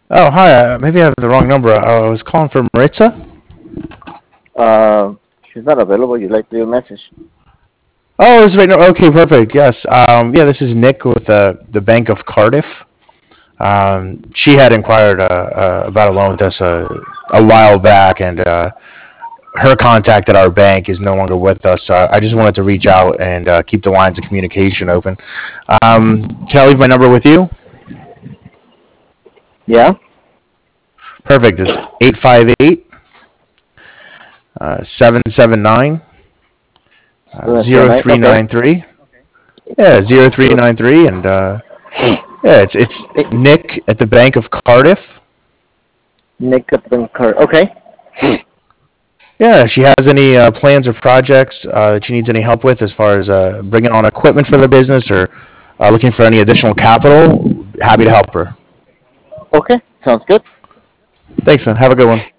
Oh, hi. Maybe I have the wrong number. I was calling for Maritza. Uh, she's not available. You'd like to leave a message? Oh, it's right now. Okay, perfect. Yes. Yeah, this is Nick with the Bank of Cardiff. She had inquired about a loan with us a while back, and her contact at our bank is no longer with us. So I just wanted to reach out and keep the lines of communication open. Can I leave my number with you? Yeah. Perfect. It's 858 779 779. Okay. 0393. Yeah, 0393. And yeah, it's Nick, Nick at the Bank of Cardiff. Nick Card. Okay. Yeah, if she has any plans or projects that she needs any help with as far as bringing on equipment for the business or looking for any additional capital, happy to help her. Okay. Sounds good. Thanks, man. Have a good one.